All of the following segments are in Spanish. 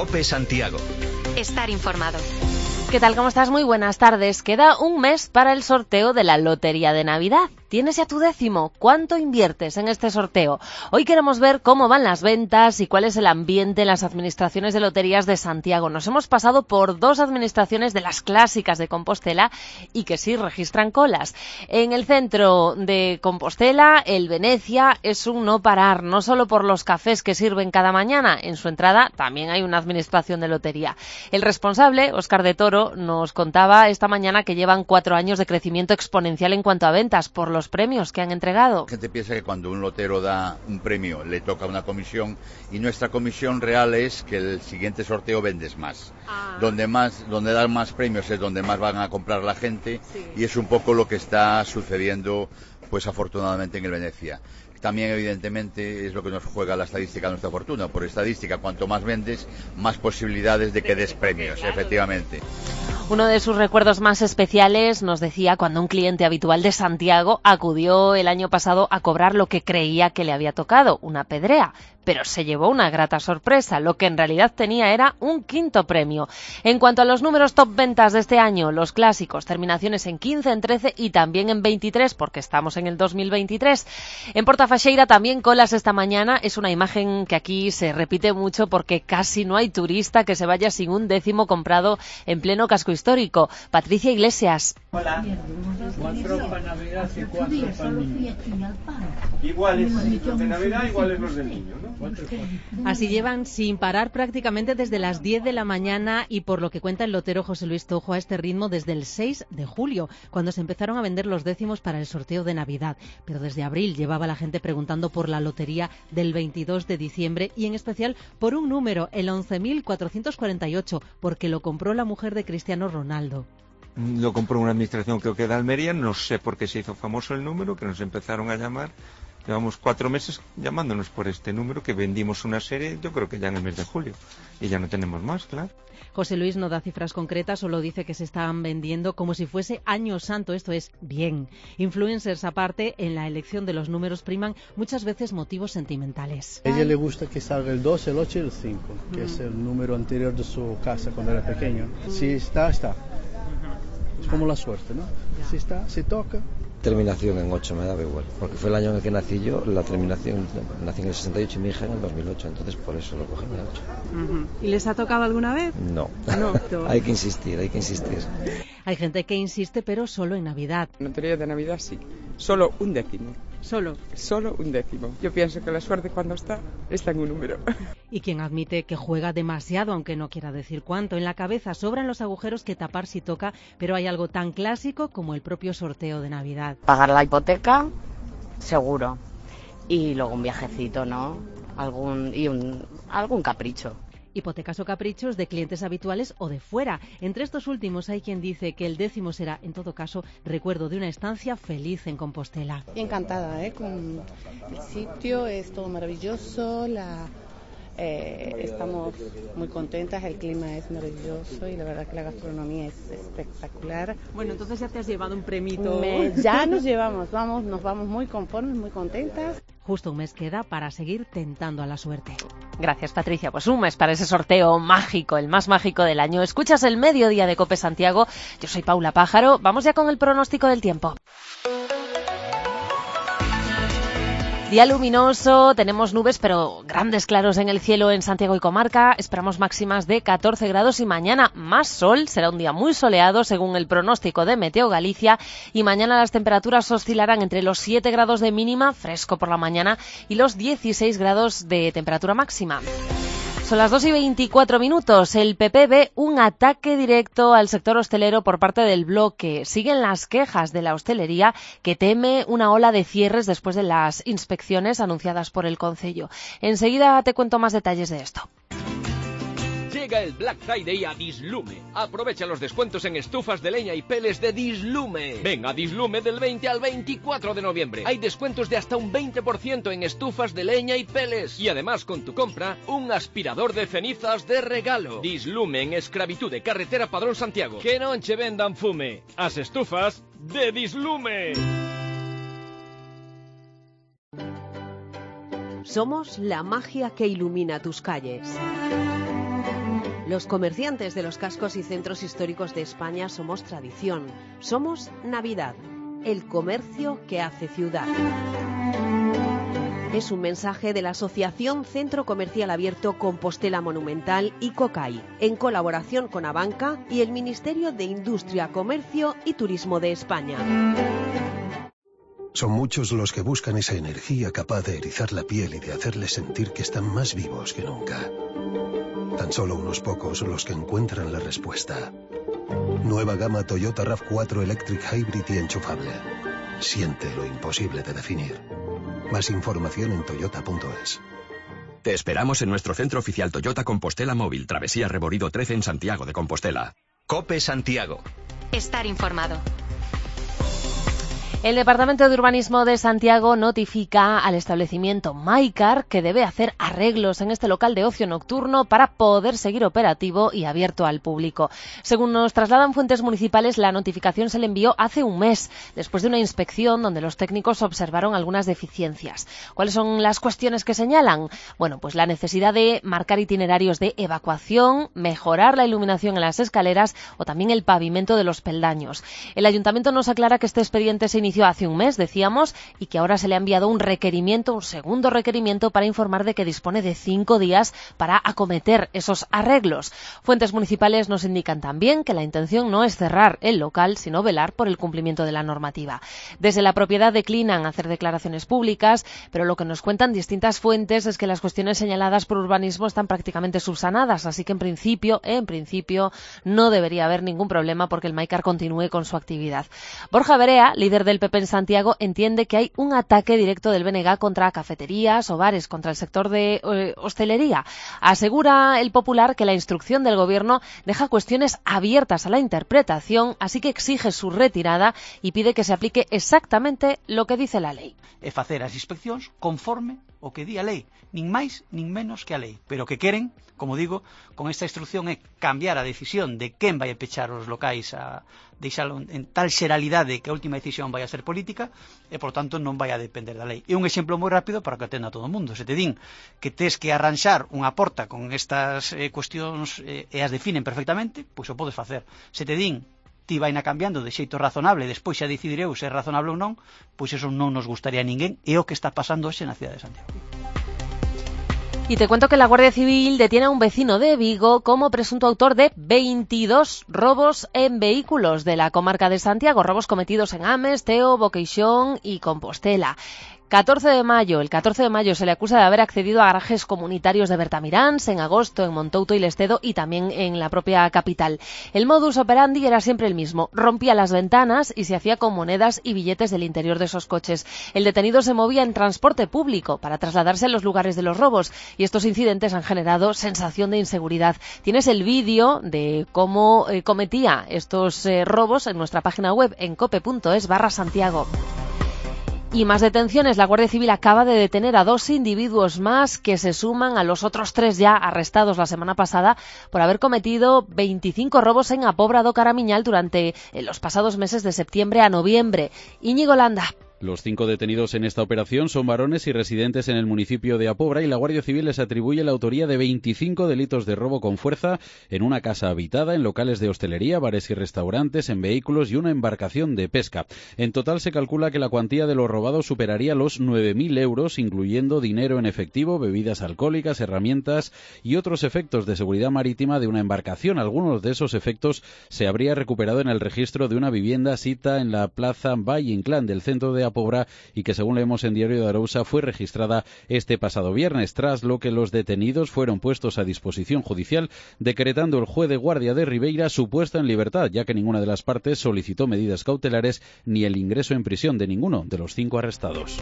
COPE Santiago. Estar informado. ¿Qué tal? ¿Cómo estás? Muy buenas tardes. Queda un mes para el sorteo de la Lotería de Navidad. ¿Tienes ya tu décimo? ¿Cuánto inviertes en este sorteo? Hoy queremos ver cómo van las ventas y cuál es el ambiente en las administraciones de loterías de Santiago. Nos hemos pasado por dos administraciones de las clásicas de Compostela y que sí registran colas. En el centro de Compostela, el Venecia, es un no parar, no solo por los cafés que sirven cada mañana. En su entrada también hay una administración de lotería. El responsable, Óscar de Toro, nos contaba esta mañana que llevan 4 años de crecimiento exponencial en cuanto a ventas por los premios que han entregado. La gente piensa que cuando un lotero da un premio le toca una comisión, y nuestra comisión real es que el siguiente sorteo vendes más. Donde dan más premios es donde más van a comprar la gente, sí. Y es un poco lo que está sucediendo, pues afortunadamente, en el Venecia. También, evidentemente, es lo que nos juega la estadística a nuestra fortuna. Por estadística, cuanto más vendes, más posibilidades de que des premios, claro, efectivamente. Uno de sus recuerdos más especiales, nos decía, cuando un cliente habitual de Santiago acudió el año pasado a cobrar lo que creía que le había tocado, una pedrea, pero se llevó una grata sorpresa. Lo que en realidad tenía era un quinto premio. En cuanto a los números top ventas de este año, los clásicos, terminaciones en 15, en 13 y también en 23, porque estamos en el 2023. En Portafaxeira también colas esta mañana. Es una imagen que aquí se repite mucho porque casi no hay turista que se vaya sin un décimo comprado en pleno casco histórico. Patricia Iglesias. Hola. 4 para Navidad y 4 para el niño. Iguales los de Navidad, iguales los del niño, ¿no? Así llevan sin parar prácticamente desde las 10 de la mañana y, por lo que cuenta el lotero José Luis Tojo, a este ritmo desde el 6 de julio, cuando se empezaron a vender los décimos para el sorteo de Navidad. Pero desde abril llevaba la gente preguntando por la lotería del 22 de diciembre y en especial por un número, el 11.448, porque lo compró la mujer de Cristiano Ronaldo. Lo compró una administración, creo que de Almería, no sé por qué se hizo famoso el número, que nos empezaron a llamar. Llevamos 4 meses llamándonos por este número, que vendimos una serie, yo creo que ya en el mes de julio, y ya no tenemos más, claro. José Luis no da cifras concretas, solo dice que se están vendiendo como si fuese Año Santo, esto es, bien. Influencers aparte, en la elección de los números priman muchas veces motivos sentimentales. A ella le gusta que salga el 2, el 8 y el 5, que es el número anterior de su casa cuando era pequeño. Si está, está. Es como la suerte, ¿no? Si está, si toca. Terminación en 8 me daba igual, porque fue el año en el que nací yo, la terminación, nací en el 68 y mi hija en el 2008, entonces por eso lo cogí en el 8. ¿Y les ha tocado alguna vez? No. Hay que insistir. Hay gente que insiste, pero solo en Navidad. Lotería de Navidad sí, solo un décimo. ¿Solo? Solo un décimo. Yo pienso que la suerte cuando está en un número. Y quien admite que juega demasiado, aunque no quiera decir cuánto, en la cabeza sobran los agujeros que tapar si toca, pero hay algo tan clásico como el propio sorteo de Navidad. Pagar la hipoteca, seguro. Y luego un viajecito, ¿no? Algún capricho. Hipotecas o caprichos de clientes habituales o de fuera. Entre estos últimos hay quien dice que el décimo será, en todo caso, recuerdo de una estancia feliz en Compostela. Encantada, con el sitio, es todo maravilloso, estamos muy contentas, el clima es maravilloso y la verdad que la gastronomía es espectacular. Bueno, entonces ya te has llevado un premito. Ya nos llevamos, nos vamos muy conformes, muy contentas. Justo un mes queda para seguir tentando a la suerte. Gracias, Patricia. Pues un mes para ese sorteo mágico, el más mágico del año. Escuchas el Mediodía de COPE Santiago. Yo soy Paula Pájaro. Vamos ya con el pronóstico del tiempo. Día luminoso, tenemos nubes pero grandes claros en el cielo en Santiago y comarca, esperamos máximas de 14 grados y mañana más sol, será un día muy soleado según el pronóstico de Meteo Galicia y mañana las temperaturas oscilarán entre los 7 grados de mínima, fresco por la mañana, y los 16 grados de temperatura máxima. Son las 2:24. El PP ve un ataque directo al sector hostelero por parte del bloque. Siguen las quejas de la hostelería que teme una ola de cierres después de las inspecciones anunciadas por el Concello. Enseguida te cuento más detalles de esto. Llega el Black Friday a Dislume. Aprovecha los descuentos en estufas de leña y peles de Dislume. Ven a Dislume del 20 al 24 de noviembre. Hay descuentos de hasta un 20% en estufas de leña y peles. Y además, con tu compra, un aspirador de cenizas de regalo. Dislume en Esclavitud de Carretera Padrón Santiago. Que non che vendan fume. As estufas de Dislume. Somos la magia que ilumina tus calles. Los comerciantes de los cascos y centros históricos de España somos tradición, somos Navidad, el comercio que hace ciudad. Es un mensaje de la Asociación Centro Comercial Abierto Compostela Monumental y COCAI, en colaboración con Abanca y el Ministerio de Industria, Comercio y Turismo de España. Son muchos los que buscan esa energía capaz de erizar la piel y de hacerles sentir que están más vivos que nunca. Tan solo unos pocos los que encuentran la respuesta. Nueva gama Toyota RAV4 Electric Hybrid y enchufable. Siente lo imposible de definir. Más información en toyota.es. Te esperamos en nuestro centro oficial Toyota Compostela Móvil, Travesía Reborido 13 en Santiago de Compostela. COPE Santiago. Estar informado. El Departamento de Urbanismo de Santiago notifica al establecimiento Mycar que debe hacer arreglos en este local de ocio nocturno para poder seguir operativo y abierto al público. Según nos trasladan fuentes municipales, la notificación se le envió hace un mes, después de una inspección donde los técnicos observaron algunas deficiencias. ¿Cuáles son las cuestiones que señalan? Bueno, pues la necesidad de marcar itinerarios de evacuación, mejorar la iluminación en las escaleras o también el pavimento de los peldaños. El ayuntamiento nos aclara que este expediente se inició hace un mes, decíamos, y que ahora se le ha enviado un segundo requerimiento para informar de que dispone de 5 días para acometer esos arreglos. Fuentes municipales nos indican también que la intención no es cerrar el local, sino velar por el cumplimiento de la normativa. Desde la propiedad declinan hacer declaraciones públicas, pero lo que nos cuentan distintas fuentes es que las cuestiones señaladas por urbanismo están prácticamente subsanadas, así que en principio no debería haber ningún problema porque el Mycar continúe con su actividad. Borja Berea, líder del PP en Santiago, entiende que hay un ataque directo del BNG contra cafeterías o bares, contra el sector de hostelería. Asegura el Popular que la instrucción del Gobierno deja cuestiones abiertas a la interpretación, así que exige su retirada y pide que se aplique exactamente lo que dice la lei. É facer as inspeccións conforme o que di a lei, nin máis nin menos que a lei, pero que queren, como digo, con esta instrucción é cambiar a decisión de quen vai a pechar os locais, a deixalo en tal xeralidade que a última decisión vai a ser política e, por tanto, non vai a depender da lei. É un exemplo moi rápido para que atenda a todo o mundo. Se te din que tes que arranxar unha porta con estas cuestións e as definen perfectamente, pois o podes facer. Se te din ti vaina cambiando de xeito razonable e despois xa decidireu se é razonable ou non, pois eso non nos gustaría a ninguén, é o que está pasando hoxe na cidade de Santiago. Y te cuento que la Guardia Civil detiene a un vecino de Vigo como presunto autor de 22 robos en vehículos de la comarca de Santiago, robos cometidos en Ames, Teo, Boqueixón y Compostela. El 14 de mayo se le acusa de haber accedido a garajes comunitarios de Bertamiráns, en agosto en Montouto y Lestedo y también en la propia capital. El modus operandi era siempre el mismo, rompía las ventanas y se hacía con monedas y billetes del interior de esos coches. El detenido se movía en transporte público para trasladarse a los lugares de los robos y estos incidentes han generado sensación de inseguridad. Tienes el vídeo de cómo cometía estos robos en nuestra página web en cope.es/Santiago. Y más detenciones. La Guardia Civil acaba de detener a 2 individuos más que se suman a los otros 3 ya arrestados la semana pasada por haber cometido 25 robos en Apobra do Caramiñal durante los pasados meses de septiembre a noviembre. Íñigo Landa. Los 5 detenidos en esta operación son varones y residentes en el municipio de Apobra y la Guardia Civil les atribuye la autoría de 25 delitos de robo con fuerza en una casa habitada, en locales de hostelería, bares y restaurantes, en vehículos y una embarcación de pesca. En total se calcula que la cuantía de los robados superaría los 9.000 euros, incluyendo dinero en efectivo, bebidas alcohólicas, herramientas y otros efectos de seguridad marítima de una embarcación. Algunos de esos efectos se habría recuperado en el registro de una vivienda sita en la plaza Valle Inclán del centro de Apobra y que, según leemos en Diario de Arousa, fue registrada este pasado viernes, tras lo que los detenidos fueron puestos a disposición judicial, decretando el juez de guardia de Ribeira su puesta en libertad, ya que ninguna de las partes solicitó medidas cautelares ni el ingreso en prisión de ninguno de los 5 arrestados.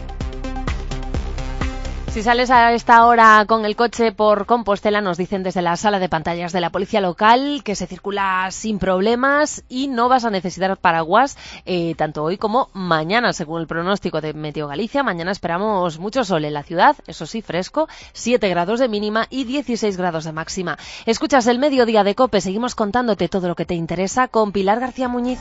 Si sales a esta hora con el coche por Compostela, nos dicen desde la sala de pantallas de la policía local que se circula sin problemas y no vas a necesitar paraguas tanto hoy como mañana, según el pronóstico de Meteo Galicia. Mañana esperamos mucho sol en la ciudad, eso sí, fresco, 7 grados de mínima y 16 grados de máxima. Escuchas el Mediodía de COPE, seguimos contándote todo lo que te interesa con Pilar García Muñiz.